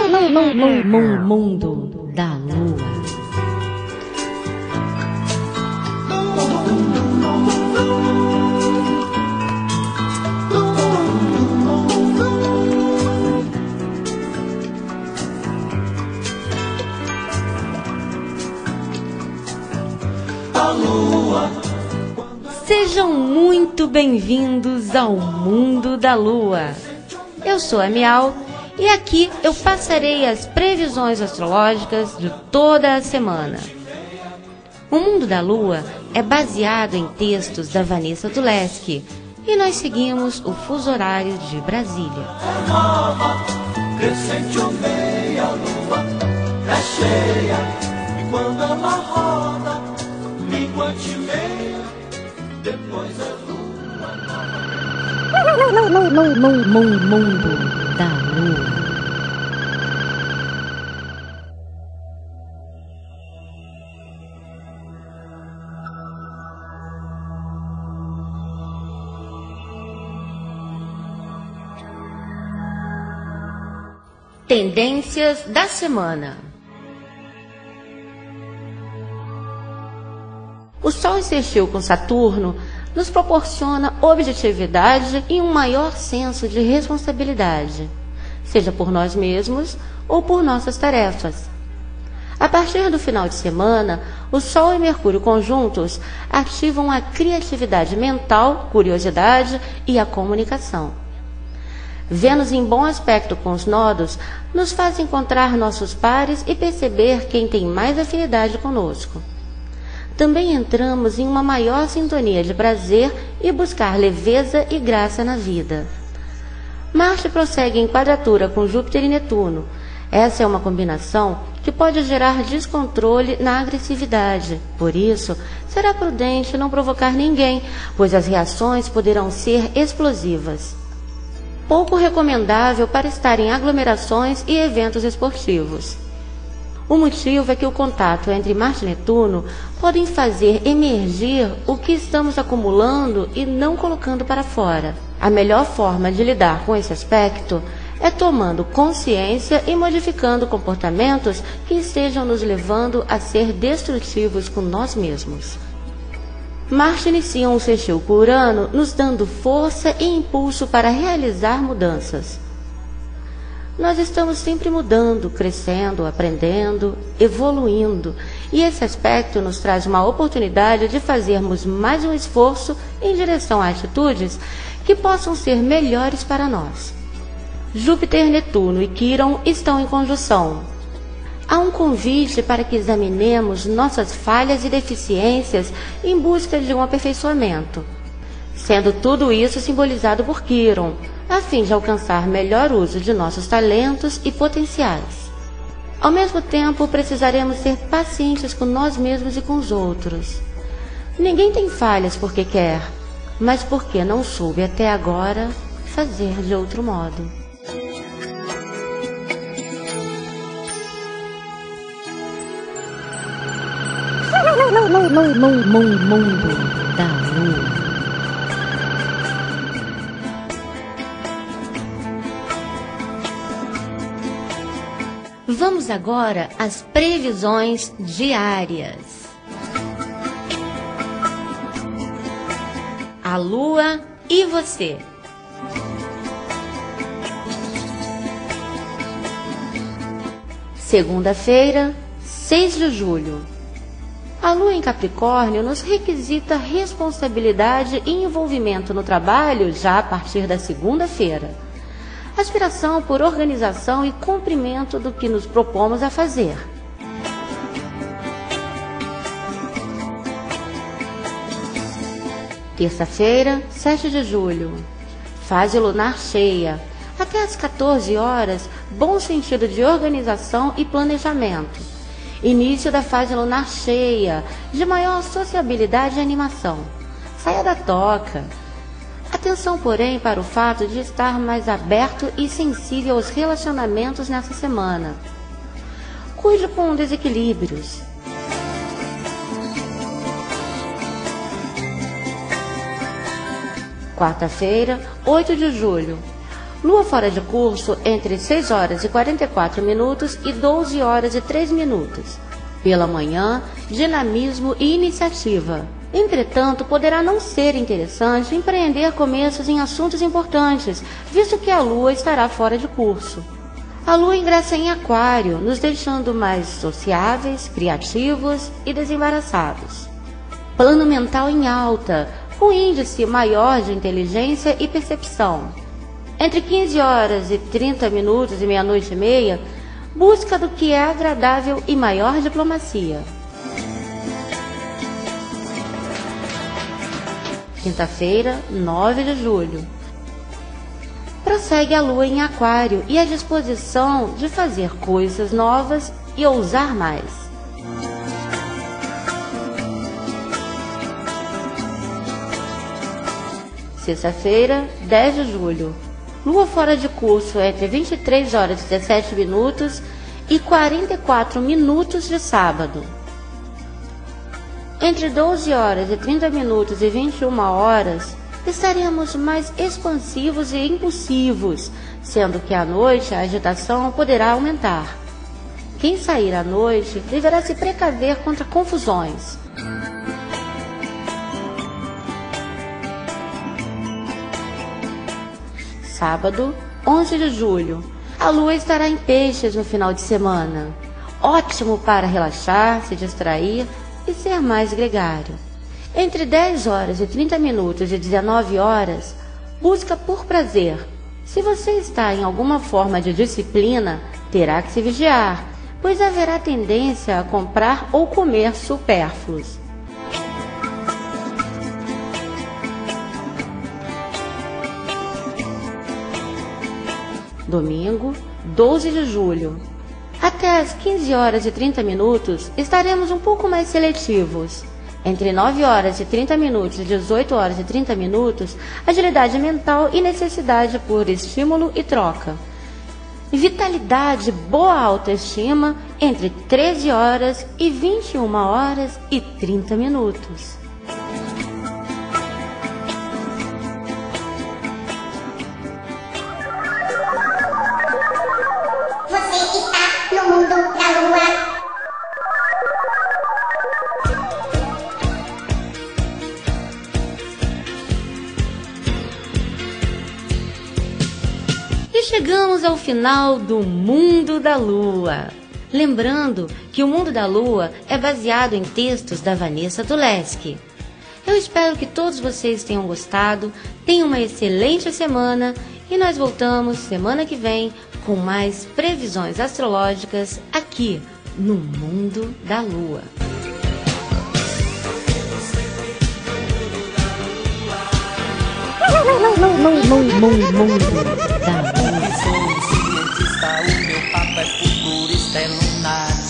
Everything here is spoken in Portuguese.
Mundo da Lua. Sejam muito bem-vindos ao Mundo da Lua. Eu sou a Miau e aqui eu passarei as previsões astrológicas de toda a semana. O Mundo da Lua é baseado em textos da Vanessa Duleschi e nós seguimos o fuso horário de Brasília. Crescente ou meia lua é cheia e quando ela roda, minguante meia, depois é lua nova. Mundo da Lua. Tendências da semana. O Sol em sextil com Saturno nos proporciona objetividade e um maior senso de responsabilidade, seja por nós mesmos ou por nossas tarefas. A partir do final de semana, o Sol e Mercúrio conjuntos ativam a criatividade mental, curiosidade e a comunicação. Vênus em bom aspecto com os nodos nos faz encontrar nossos pares e perceber quem tem mais afinidade conosco. Também entramos em uma maior sintonia de prazer e buscar leveza e graça na vida. Marte prossegue em quadratura com Júpiter e Netuno. Essa é uma combinação que pode gerar descontrole na agressividade. Por isso, será prudente não provocar ninguém, pois as reações poderão ser explosivas. Pouco recomendável para estar em aglomerações e eventos esportivos. O motivo é que o contato entre Marte e Netuno podem fazer emergir o que estamos acumulando e não colocando para fora. A melhor forma de lidar com esse aspecto é tomando consciência e modificando comportamentos que estejam nos levando a ser destrutivos com nós mesmos. Marte inicia um sextil com Urano, nos dando força e impulso para realizar mudanças. Nós estamos sempre mudando, crescendo, aprendendo, evoluindo, e esse aspecto nos traz uma oportunidade de fazermos mais um esforço em direção a atitudes que possam ser melhores para nós. Júpiter, Netuno e Quirón estão em conjunção. Há um convite para que examinemos nossas falhas e deficiências em busca de um aperfeiçoamento, sendo tudo isso simbolizado por Quirón, a fim de alcançar melhor uso de nossos talentos e potenciais. Ao mesmo tempo, precisaremos ser pacientes com nós mesmos e com os outros. Ninguém tem falhas porque quer, mas porque não soube até agora fazer de outro modo. Mundo da Lua. Vamos agora às previsões diárias. A Lua e você. Segunda-feira, 6 de julho. A Lua em Capricórnio nos requisita responsabilidade e envolvimento no trabalho já a partir da segunda-feira. Aspiração por organização e cumprimento do que nos propomos a fazer. Terça-feira, 7 de julho. Fase lunar cheia. Até às 14 horas, bom sentido de organização e planejamento. Início da fase lunar cheia, de maior sociabilidade e animação. Saia da toca. Atenção, porém, para o fato de estar mais aberto e sensível aos relacionamentos nessa semana. Cuide com desequilíbrios. Quarta-feira, 8 de julho. Lua fora de curso entre 6 horas e 44 minutos e 12 horas e 3 minutos. Pela manhã, dinamismo e iniciativa. Entretanto, poderá não ser interessante empreender começos em assuntos importantes, visto que a Lua estará fora de curso. A Lua ingressa em Aquário, nos deixando mais sociáveis, criativos e desembaraçados. Plano mental em alta, com índice maior de inteligência e percepção. Entre 15 horas e 30 minutos e meia-noite e meia, busca do que é agradável e maior diplomacia. Quinta-feira, 9 de julho. Prossegue a Lua em Aquário e a disposição de fazer coisas novas e ousar mais. Sexta-feira, 10 de julho. Lua fora de curso entre 23 horas e 17 minutos e 44 minutos de sábado. Entre 12 horas e 30 minutos e 21 horas, estaremos mais expansivos e impulsivos, sendo que à noite a agitação poderá aumentar. Quem sair à noite deverá se precaver contra confusões. Sábado, 11 de julho. A Lua estará em Peixes no final de semana. Ótimo para relaxar, se distrair e ser mais gregário. Entre 10 horas e 30 minutos e 19 horas, busca por prazer. Se você está em alguma forma de disciplina, terá que se vigiar, pois haverá tendência a comprar ou comer supérfluos. Domingo, 12 de julho. Até às 15 horas e 30 minutos, estaremos um pouco mais seletivos. Entre 9 horas e 30 minutos e 18 horas e 30 minutos, agilidade mental e necessidade por estímulo e troca. Vitalidade, boa autoestima, entre 13 horas e 21 horas e 30 minutos. Chegamos ao final do Mundo da Lua. Lembrando que o Mundo da Lua é baseado em textos da Vanessa Duleschi. Eu espero que todos vocês tenham gostado, tenham uma excelente semana e nós voltamos semana que vem com mais previsões astrológicas aqui no Mundo da Lua. Sou cientista, o meu papo é futurista, é lunar.